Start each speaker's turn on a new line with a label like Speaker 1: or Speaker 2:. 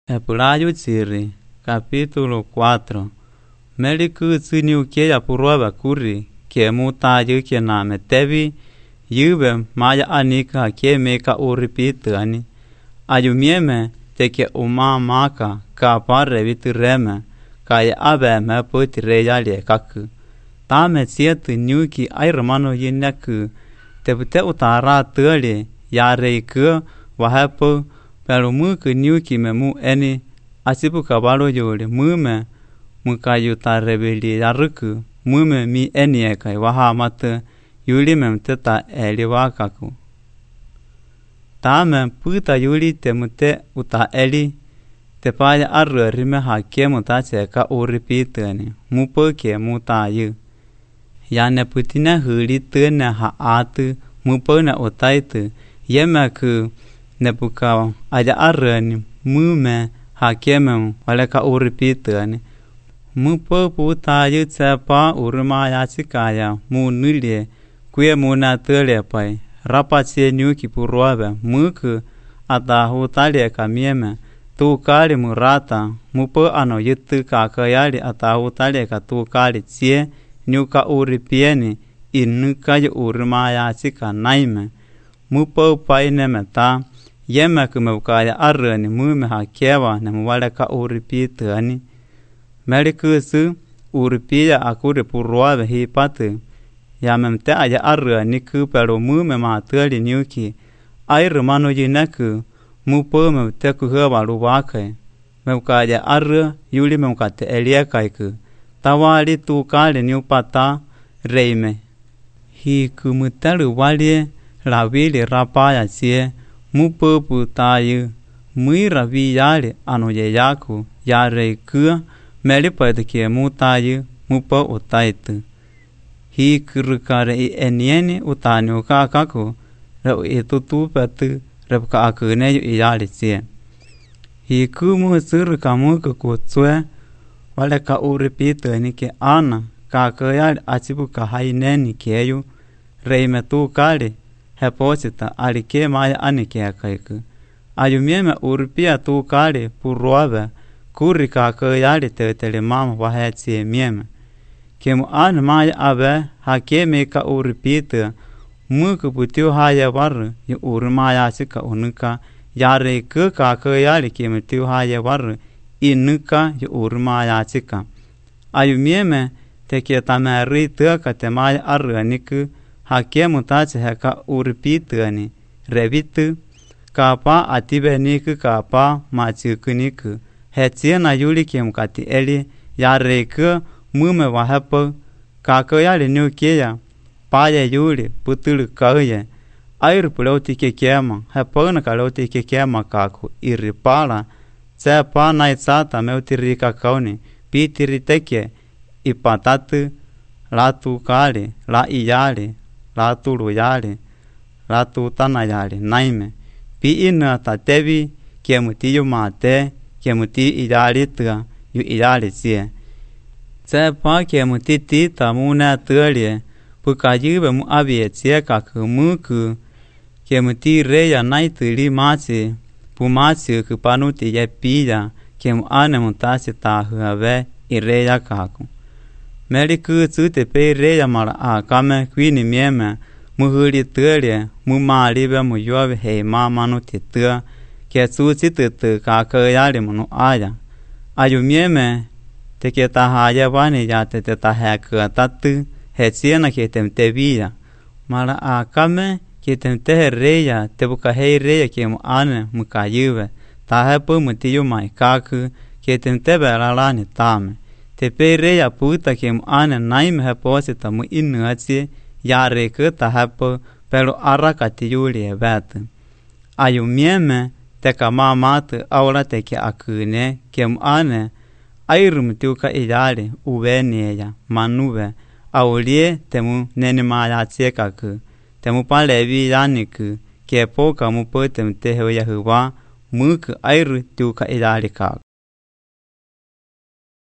Speaker 1: Epulayo Tsiri, capítulo 4. Meliku tsiniuke ya puruaba kuri, ke mutayu ke na metevi, yube maya anika ke meka uripitani. Ayumieme te ke umamaka, ka pare vitireme, ka ya abe me putire ya kaku. Tame siete niuki ay hermano yineku, te pute utara tuli, ya reiku, wahepo, pero muku niuki me mu eni asipu kabalo yole mume mukayu rebeli yaruku mume mi eni ekai waha mate yuli mem teta eli wakaku. Tame puta yuli temute uta eli te paya arru rime hake mutache ka uripitani mupoke mutayu. Yane putina huli tene ha atu mupona utaitu yemeku nebuka aja arreni mume hakeme wale ka uripitani mupo puta yutse pa uruma ya sikaya mu nulie kwe muna tele pai rapache nyuki puruabe muku ata hutale kamieme tu kali murata mupo ano yitu kakayali ata hutale ka tu kali tsie nyuka uripieni inuka yu uruma ya sika naime mupo paine meta yeme kumukaya arreni mume hakewa na muwale ka uripitani melikusu uripia akure puruave hipate yamemte aya arreni kupero mume matali nyuki ay romano yineku mupo memte kuheba luwake mukaya arre yuli mukate eliekaiku tawali tu kale nyupata reime hi kumutalu wali la vili rapaya sie mupo putayu muira viyale ano yaku yare ku melipade ke mutayu mupo utaitu hi kurukare enieni utanyo kakako re etutu patu repka akune yale sie hi kumu sur kamu ko tswe wale ka uripito ni ke ana kakaya achibu ka haineni keyu reime tu kale heposita alike maya anike akaiku ayumieme urpia tu kale puruave kuri kakayali tetele mama wahetsie mieme kemu an maya abe hakeme ka urpita muku putiu haya war yu urmaya sika unuka yare ke kakayali kemu tiu haya war inuka yu urmaya sika ayumieme teke tamari teka temaya arganiku hake mutache heka uripitani revitu kapa atibeniku kapa machukuniku hetiena yuli kemkati eli yareku mume wahepo kakayali nukia paya yuli putulu kauye airu puloti kekema hepona kaloti kekema kaku iripala tsepa naitsata meutirika kauni pitiriteke ipatatu latu kali la iyali latu luyali latu tanayali naime pi ina tatevi kemuti yu mate kemuti iyali tua yu iyali sie tsepa kemuti tita muna tualie pukayube mu abie tsie kakumuku kemuti reya naituli machi pumachi kupanuti ye piya kemu ane mutasi tahuave ireya kaku Meliku tsute pe reya mara akame kwini mieme muhuri tualie mumalibe muyove hei mamanu titua ke tsuti tutu kakayali munu aya ayumieme teke tahaya wani ya tete tahaka tatu hetsiena ke temteviya mara akame ke temtehe reya tebuka hei reya ke mu ane mukayuve tahepu mutiyu maikaku ke temtebe lalani tame te reya puta ke mu ane naime heposita mu inuatsi yare ke tahepu pero arakati yuli ebete ayumieme teka mamatu aula teke akune ke mu ane airum tuka iyali uvenieya manuve aulie temu nenimaya tsekaku temu palevi yaniku ke poka mu potem tehe yahuwa muku airu tuka iyali kaku